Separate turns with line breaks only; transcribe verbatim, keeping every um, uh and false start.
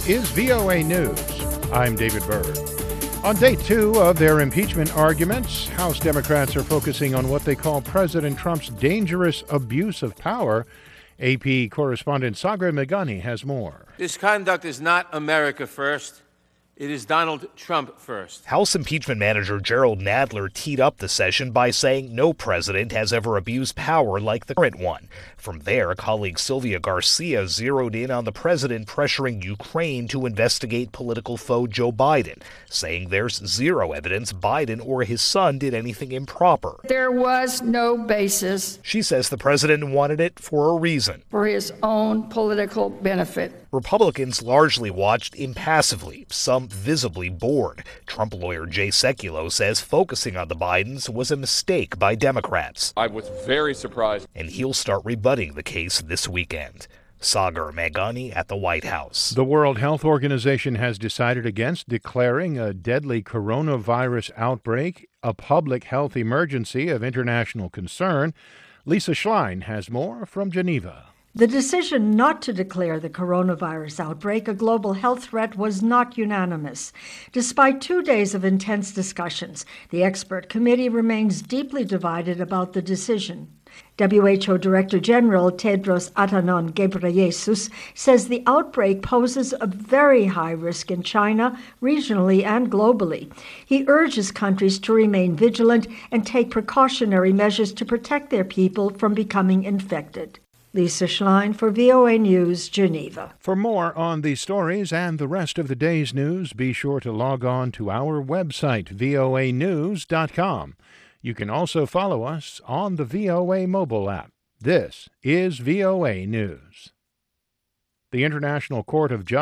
This is V O A News. I'm David Byrd. On day two of their impeachment arguments, House Democrats are focusing on what they call President Trump's dangerous abuse of power. A P correspondent Sagar Meghani has more.
This conduct is not America first. It is Donald Trump first.
House impeachment manager Jerrold Nadler teed up the session by saying no president has ever abused power like the current one. From there, colleague Sylvia Garcia zeroed in on the president pressuring Ukraine to investigate political foe Joe Biden, saying there's zero evidence Biden or his son did anything improper.
There was no basis.
She says the president wanted it for a reason.
For his own political benefit.
Republicans largely watched impassively, some visibly bored. Trump lawyer Jay Sekulow says focusing on the Bidens was a mistake by Democrats.
I was very surprised.
And he'll start rebutting the case this weekend. Sagar Meghani at the White House.
The World Health Organization has decided against declaring a deadly coronavirus outbreak a public health emergency of international concern. Lisa Schlein has more from Geneva.
The decision not to declare the coronavirus outbreak a global health threat was not unanimous. Despite two days of intense discussions, the expert committee remains deeply divided about the decision. W H O Director General Tedros Adhanom Ghebreyesus says the outbreak poses a very high risk in China, regionally and globally. He urges countries to remain vigilant and take precautionary measures to protect their people from becoming infected. Lisa Schlein for V O A News, Geneva.
For more on these stories and the rest of the day's news, be sure to log on to our website, V O A news dot com. You can also follow us on the V O A mobile app. This is V O A News. The International Court of Justice